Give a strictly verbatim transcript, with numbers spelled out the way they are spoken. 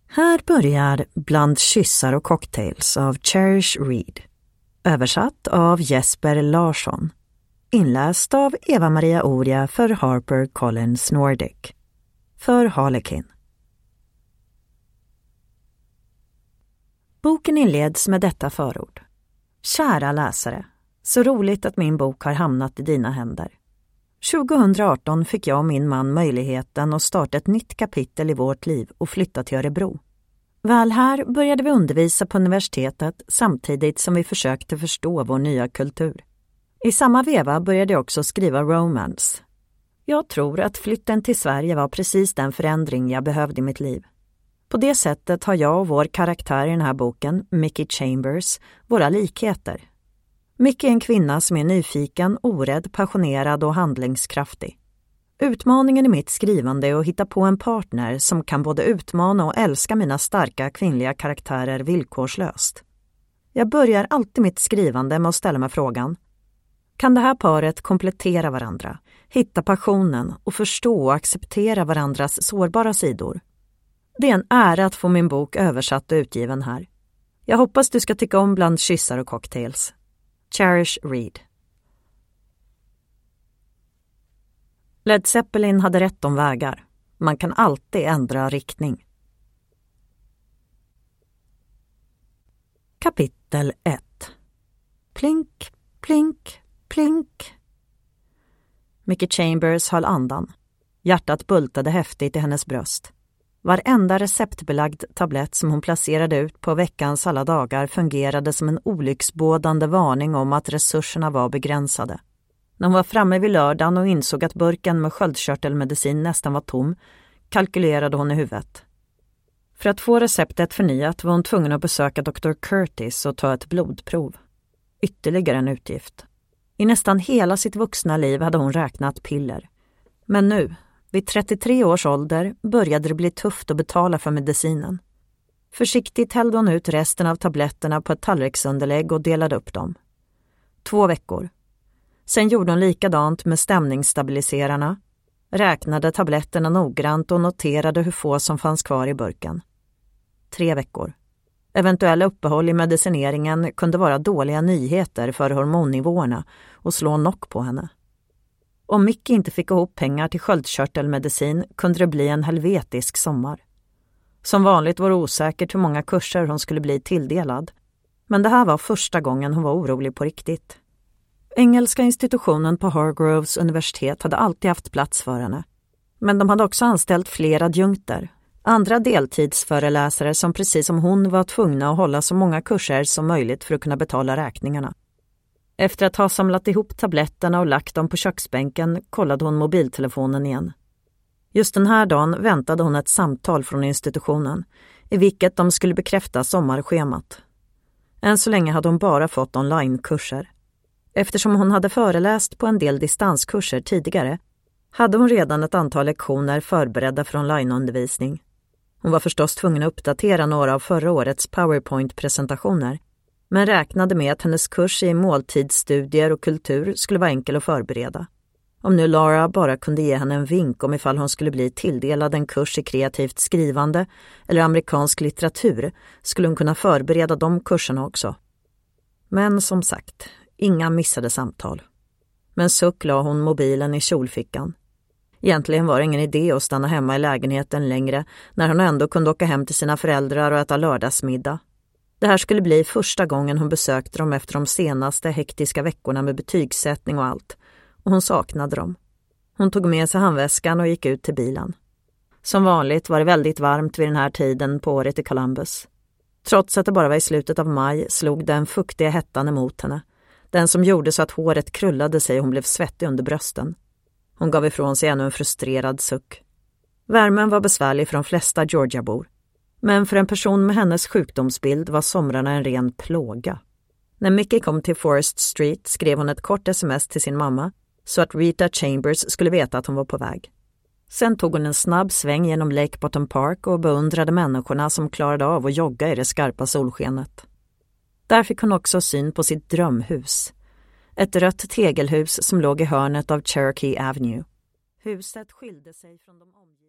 Här börjar Bland kyssar och cocktails av Cherish Reed. Översatt av Jesper Larsson. Inläst av Eva-Maria Oria för Harper Collins Nordic. För Harlequin. Boken inleds med detta förord. Kära läsare, så roligt att min bok har hamnat i dina händer. tjugohundraarton fick jag och min man möjligheten att starta ett nytt kapitel i vårt liv och flytta till Örebro. Väl här började vi undervisa på universitetet samtidigt som vi försökte förstå vår nya kultur. I samma veva började jag också skriva romance. Jag tror att flytten till Sverige var precis den förändring jag behövde i mitt liv. På det sättet har jag och vår karaktär i den här boken, Mickey Chambers, våra likheter. Mickey är en kvinna som är nyfiken, orädd, passionerad och handlingskraftig. Utmaningen i mitt skrivande är att hitta på en partner som kan både utmana och älska mina starka kvinnliga karaktärer villkorslöst. Jag börjar alltid mitt skrivande med att ställa mig frågan: kan det här paret komplettera varandra, hitta passionen och förstå och acceptera varandras sårbara sidor? Det är en ära att få min bok översatt och utgiven här. Jag hoppas du ska tycka om Bland kyssar och cocktails. Cherish Reed. Led Zeppelin hade rätt om vägar. Man kan alltid ändra riktning. Kapitel ett. Plink, plink, plink. Mickey Chambers höll andan. Hjärtat bultade häftigt i hennes bröst. Varenda receptbelagd tablett som hon placerade ut på veckans alla dagar fungerade som en olycksbådande varning om att resurserna var begränsade. När hon var framme vid lördagen och insåg att burken med sköldkörtelmedicin nästan var tom, kalkylerade hon i huvudet. För att få receptet förnyat var hon tvungen att besöka doktor Curtis och ta ett blodprov. Ytterligare en utgift. I nästan hela sitt vuxna liv hade hon räknat piller. Men nu, vid trettiotre års ålder, började det bli tufft att betala för medicinen. Försiktigt hällde hon ut resten av tabletterna på ett tallriksunderlägg och delade upp dem. Två veckor. Sen gjorde hon likadant med stämningsstabiliserarna, räknade tabletterna noggrant och noterade hur få som fanns kvar i burken. Tre veckor. Eventuella uppehåll i medicineringen kunde vara dåliga nyheter för hormonnivåerna och slå knock på henne. Om Mickey inte fick ihop pengar till sköldkörtelmedicin kunde det bli en helvetisk sommar. Som vanligt var det osäkert hur många kurser hon skulle bli tilldelad, men det här var första gången hon var orolig på riktigt. Engelska institutionen på Hargroves universitet hade alltid haft plats för henne. Men de hade också anställt fler adjunkter. Andra deltidsföreläsare som precis som hon var tvungna att hålla så många kurser som möjligt för att kunna betala räkningarna. Efter att ha samlat ihop tabletterna och lagt dem på köksbänken kollade hon mobiltelefonen igen. Just den här dagen väntade hon ett samtal från institutionen, i vilket de skulle bekräfta sommarschemat. Än så länge hade hon bara fått onlinekurser. Eftersom hon hade föreläst på en del distanskurser tidigare hade hon redan ett antal lektioner förberedda för onlineundervisning. Hon var förstås tvungen att uppdatera några av förra årets PowerPoint-presentationer, men räknade med att hennes kurs i måltidsstudier och kultur skulle vara enkel att förbereda. Om nu Laura bara kunde ge henne en vink om ifall hon skulle bli tilldelad en kurs i kreativt skrivande eller amerikansk litteratur skulle hon kunna förbereda de kurserna också. Men som sagt, inga missade samtal. Men suck la hon mobilen i kjolfickan. Egentligen var det ingen idé att stanna hemma i lägenheten längre när hon ändå kunde åka hem till sina föräldrar och äta lördagsmiddag. Det här skulle bli första gången hon besökte dem efter de senaste hektiska veckorna med betygssättning och allt. Och hon saknade dem. Hon tog med sig handväskan och gick ut till bilen. Som vanligt var det väldigt varmt vid den här tiden på året i Columbus. Trots att det bara var i slutet av maj slog den fuktiga hettan emot henne. Den som gjorde så att håret krullade sig och hon blev svettig under brösten. Hon gav ifrån sig ännu en frustrerad suck. Värmen var besvärlig för de flesta Georgiabor. Men för en person med hennes sjukdomsbild var somrarna en ren plåga. När Mickey kom till Forest Street skrev hon ett kort sms till sin mamma så att Rita Chambers skulle veta att hon var på väg. Sen tog hon en snabb sväng genom Lake Bottom Park och beundrade människorna som klarade av att jogga i det skarpa solskenet. Där fick hon också syn på sitt drömhus. Ett rött tegelhus som låg i hörnet av Cherokee Avenue. Huset skilde sig från de omgivande.